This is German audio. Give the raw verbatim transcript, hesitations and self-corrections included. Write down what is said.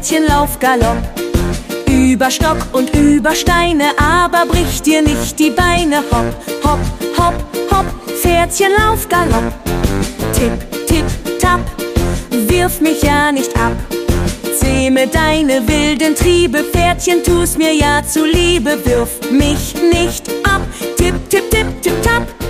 Pferdchen, lauf Galopp. Über Stock und über Steine, aber brich dir nicht die Beine. Hopp, hopp, hopp, hopp, Pferdchen, lauf Galopp. Tipp, tipp, tapp, wirf mich ja nicht ab. Zähme deine wilden Triebe, Pferdchen, tu's mir ja zuliebe. Wirf mich nicht ab. Tipp, tipp, tipp, tipp, tapp.